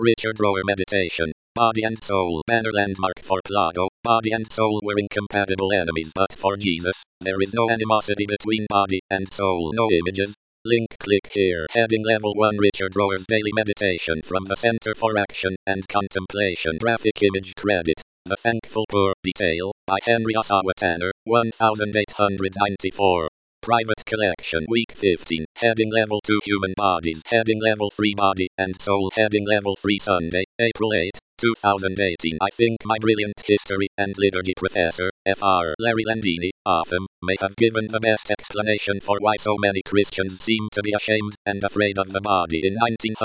Richard Rohr Meditation. Body and soul. Banner landmark for Plato. Body and soul were incompatible enemies, but for Jesus, there is no animosity between body and soul. No images. Link click here. Heading Level 1 Richard Rohr's Daily Meditation from the Center for Action and Contemplation. Graphic image credit. The Thankful Poor. Detail. By Henry Ossawa Tanner. 1894. Private Collection. Week 15. Heading Level 2 Human Bodies. Heading Level 3 Body and Soul. Heading Level 3 Sunday, April 8, 2018. I think my brilliant history and liturgy professor, Fr. Larry Landini, Autham, may have given the best explanation for why so many Christians seem to be ashamed and afraid of the body. In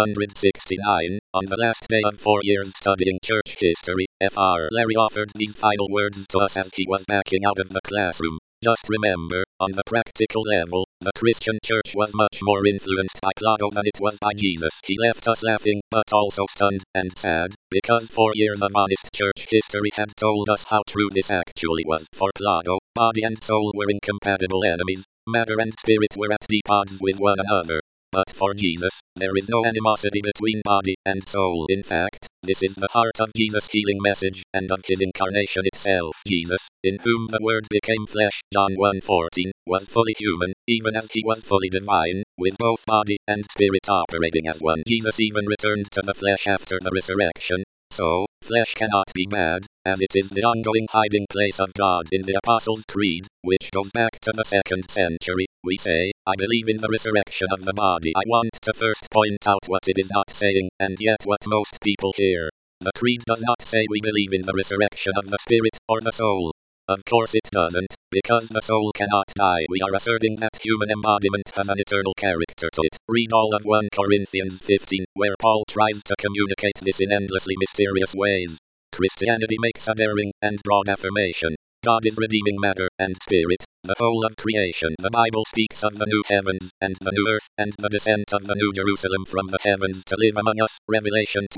1969, on the last day of 4 years studying church history, Fr. Larry offered these final words to us as he was backing out of the classroom. Just remember, on the practical level, the Christian church was much more influenced by Plato than it was by Jesus. He left us laughing, but also stunned and sad, because 4 years of honest church history had told us how true this actually was. For Plato, body and soul were incompatible enemies, matter and spirit were at deep odds with one another. But for Jesus, there is no animosity between body and soul. In fact, this is the heart of Jesus' healing message, and of his incarnation itself. Jesus, in whom the Word became flesh, John 1:14, was fully human, even as he was fully divine, with both body and spirit operating as one. Jesus even returned to the flesh after the resurrection. So, flesh cannot be bad, as it is the ongoing hiding place of God. In the Apostles' Creed, which goes back to the 2nd century, we say, I believe in the resurrection of the body. I want to first point out what it is not saying, and yet what most people hear. The Creed does not say we believe in the resurrection of the spirit, or the soul. Of course it doesn't, because the soul cannot die. We are asserting that human embodiment has an eternal character to it. Read all of 1 Corinthians 15, where Paul tries to communicate this in endlessly mysterious ways. Christianity makes a daring and broad affirmation. God is redeeming matter and spirit, the whole of creation. The Bible speaks of the new heavens and the new earth and the descent of the new Jerusalem from the heavens to live among us. Revelation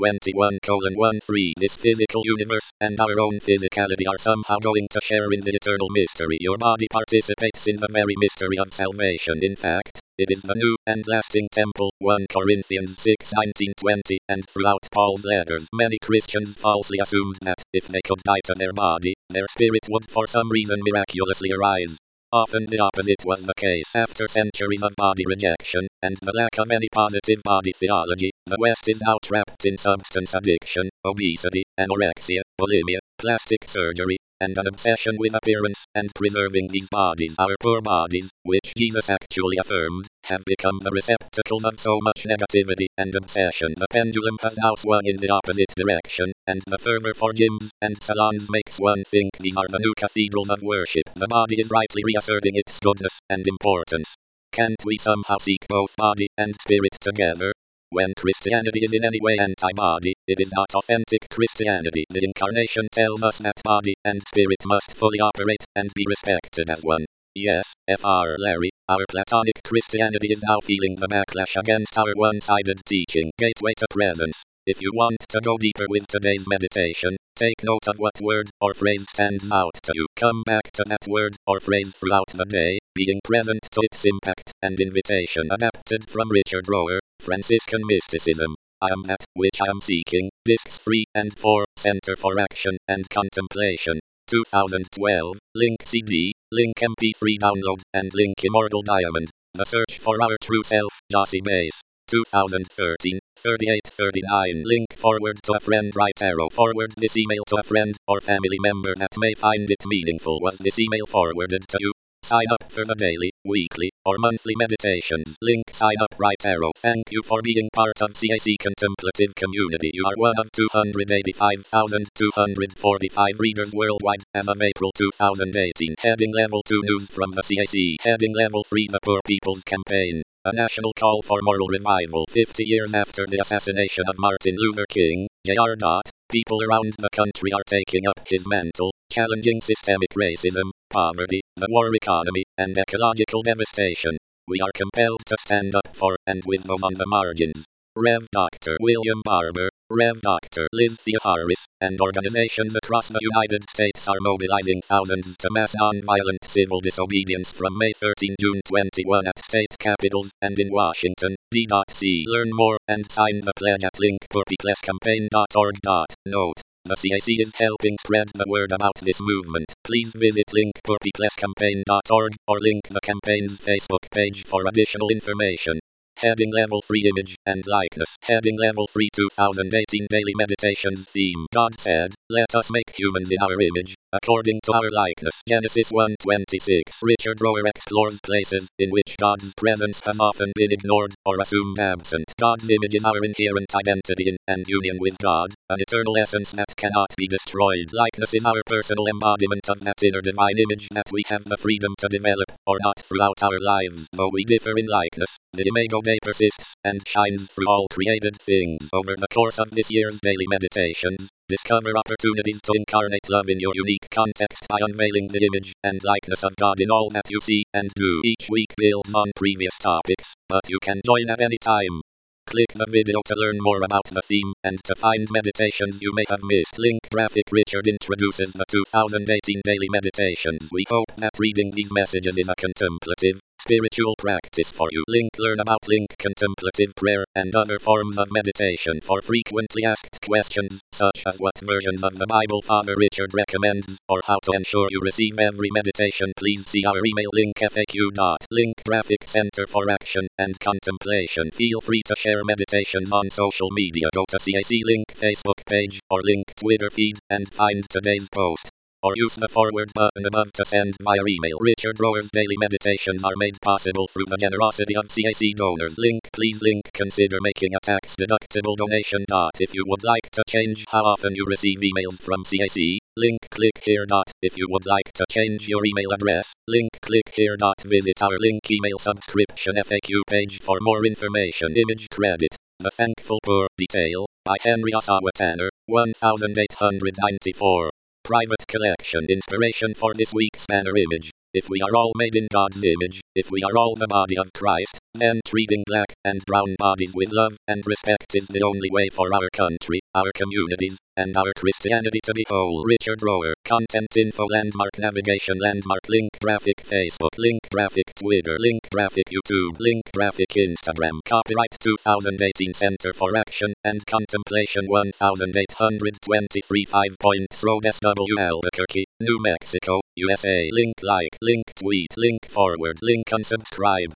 21:1-3. This physical universe and our own physicality are somehow going to share in the eternal mystery. Your body participates in the very mystery of salvation. In fact, it is the new and lasting temple. 1 Corinthians 6:19-20. And throughout Paul's letters, many Christians falsely assumed that, if they could die to their body, their spirit would for some reason miraculously arise. Often the opposite was the case. After centuries of body rejection, and the lack of any positive body theology, the West is now trapped in substance addiction, obesity, anorexia, bulimia, plastic surgery, and an obsession with appearance and preserving these bodies. Our poor bodies, which Jesus actually affirmed, have become the receptacles of so much negativity and obsession. The pendulum has now swung in the opposite direction, and the fervor for gyms and salons makes one think these are the new cathedrals of worship. The body is rightly reasserting its goodness and importance. Can't we somehow seek both body and spirit together? When Christianity is in any way anti-body, it is not authentic Christianity. The Incarnation tells us that body and spirit must fully operate and be respected as one. Yes, Fr. Larry, our Platonic Christianity is now feeling the backlash against our one-sided teaching. Gateway to Presence. If you want to go deeper with today's meditation, take note of what word or phrase stands out to you. Come back to that word or phrase throughout the day, being present to its impact and invitation. Adapted from Richard Rohr, Franciscan Mysticism. I am that which I am seeking. Discs 3 and 4, Center for Action and Contemplation. 2012, link CD, link MP3 download, and link Immortal Diamond. The Search for Our True Self, Jossie Bass. 2013, 3839. Link forward to a friend. Right arrow. Forward this email to a friend or family member that may find it meaningful. Was this email forwarded to you? Sign up for the daily, weekly, or monthly meditations. Link sign up. Right arrow. Thank you for being part of CAC Contemplative Community. You are one of 285,245 readers worldwide as of April 2018. Heading Level 2 News from the CAC. Heading Level 3 The Poor People's Campaign. A national call for moral revival. 50 years after the assassination of Martin Luther King, Jr. People around the country are taking up his mantle, challenging systemic racism, poverty, the war economy, and ecological devastation. We are compelled to stand up for and with those on the margins. Rev. Dr. William Barber, Rev. Dr. Liz Theoharis, and organizations across the United States are mobilizing thousands to mass nonviolent civil disobedience from May 13 June 21 at state capitals and in Washington, D.C. Learn more and sign the pledge at linkpurplecampaign.org. Note: the CAC is helping spread the word about this movement. Please visit linkpurplecampaign.org or link the campaign's Facebook page for additional information. Heading Level 3 Image and Likeness. Heading Level 3 2018 Daily Meditations Theme. God said, "Let us make humans in our image, according to our likeness." Genesis 1:26. Richard Rohr explores places in which God's presence has often been ignored or assumed absent. God's image is our inherent identity in and union with God, an eternal essence that cannot be destroyed. Likeness is our personal embodiment of that inner divine image that we have the freedom to develop or not throughout our lives. Though we differ in likeness, the Imago Dei persists and shines through all created things. Over the course of this year's daily meditations, discover opportunities to incarnate love in your unique context by unveiling the image and likeness of God in all that you see and do. Each week builds on previous topics, but you can join at any time. Click the video to learn more about the theme and to find meditations you may have missed. Link graphic. Richard introduces the 2018 daily meditations. We hope that reading these messages is a contemplative, spiritual practice for you. Link. Learn about contemplative prayer and other forms of meditation for frequently asked questions, such as what versions of the Bible Father Richard recommends, or how to ensure you receive every meditation. Please see our email link FAQ. Link graphic. Center for Action and Contemplation. Feel free to share meditations on social media. Go to CAC link Facebook page or link Twitter feed and find today's post. Or use the forward button above to send via email. Richard Rohr's daily meditations are made possible through the generosity of CAC donors. Please consider making a tax-deductible donation. If you would like to change how often you receive emails from CAC, click here. If you would like to change your email address, click here. Visit our email subscription FAQ page for more information. Image credit. The Thankful Poor. Detail, by Henry Ossawa Tanner, 1894. Private collection. Inspiration for this week's banner image. If we are all made in God's image, if we are all the body of Christ, then treating black and brown bodies with love and respect is the only way for our country, our communities, and our Christianity to be whole. Richard Rohr. Content info. Landmark navigation. Landmark. Link graphic Facebook. Link graphic Twitter. Link graphic YouTube. Link graphic Instagram. Copyright 2018 Center for Action and Contemplation 1823 5 Points Road SW Albuquerque, New Mexico, USA. Link like. Link tweet. Link forward. Link unsubscribe.